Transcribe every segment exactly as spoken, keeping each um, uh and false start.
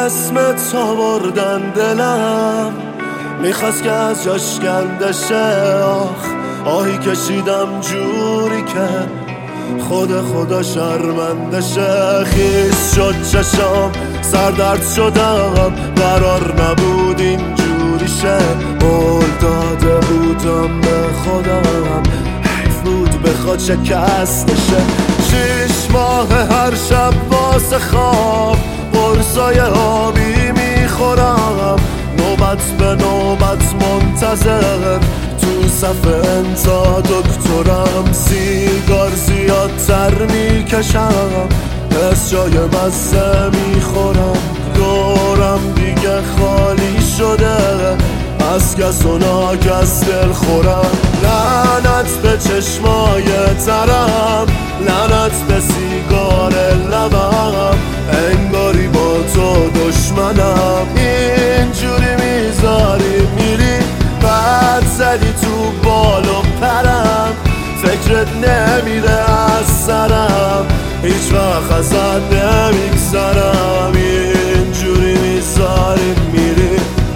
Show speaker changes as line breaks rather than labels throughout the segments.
اسمت آوردن دلم میخواست که از جاش کنده شه. آخ آهی کشیدم جوری که خود خدا شرمنده شه. خیس شد چشام سردرد شدم قرار نبود اینجوری شه. قول داده بودم به خودم حیف بود بخواد شکسته شه. شش ماه هر شب واسه خواب قرصای آبی میخورم نوبت به نوبت منتظر تو صف انتا دکترم. سیگار زیادتر میکشم از جای مزه میخورم. دورم دیگه خالی شده از کس و ناکس دل خورم. لعنت به چشمای ترم لعنت به سیگار لبم انگاری با تو دشمنم. اینجوری میذاری میری بعد زدی تو بال و پرم فکرت نمیره از سرم هیچ وقت ازت نمیگذرم. اینجوری میذاری میری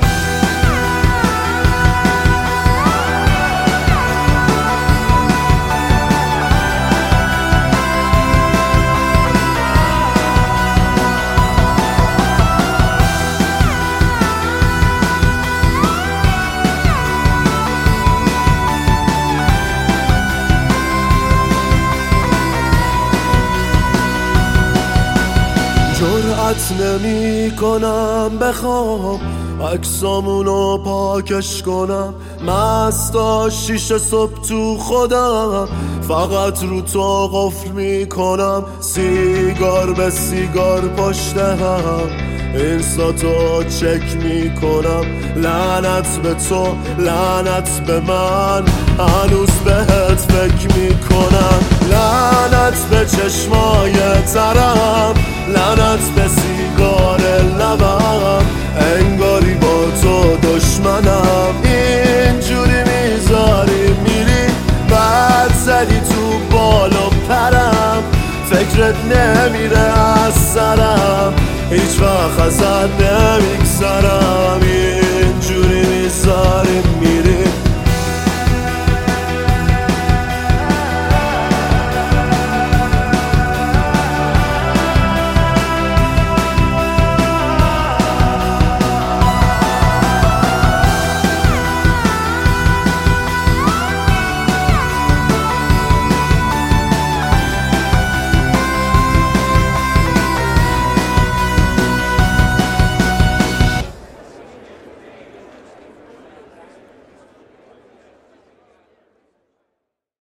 جرأت نمی کنم بخوام عکسامونو پاکش کنم. مستا شیشه صبح تو خودم فقط رو تو قفل می کنم. سیگار به سیگار پشت هم اینستا تو چک می کنم. لعنت به تو لعنت به من هنوز بهت فکر می کنم. لعنت به چشمای ترم لعنت به سیگار لبم انگاری با تو دشمنم. اینجوری میذاری میری بعد زدی تو بال و پرم فکرت نمیره از سرم هیچ وقت ازت نمیگذرم.